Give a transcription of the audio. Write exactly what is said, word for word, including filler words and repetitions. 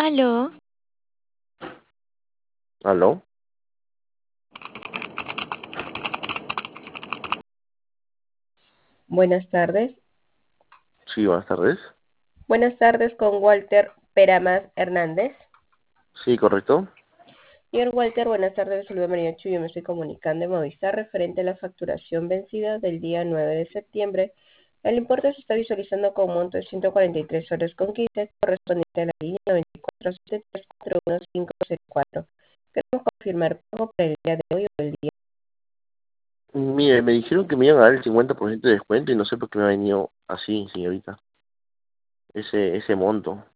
Aló, ¿Aló? Buenas tardes. Sí, buenas tardes. Buenas tardes con Walter Peramas Hernández. Sí, correcto. Señor Walter, buenas tardes. Les saluda María Chu. Yo me estoy comunicando de Movistar referente a la facturación vencida del día nueve de septiembre. El importe se está visualizando con un monto de ciento cuarenta y tres soles con quince, correspondiente a la línea noventa y cuatro setenta y tres cuarenta y uno cinco cero cuatro. Queremos confirmar pago para el día de hoy o el día. Mire, me dijeron que me iban a dar el cincuenta por ciento de descuento y no sé por qué me ha venido así, señorita. Ese, ese monto.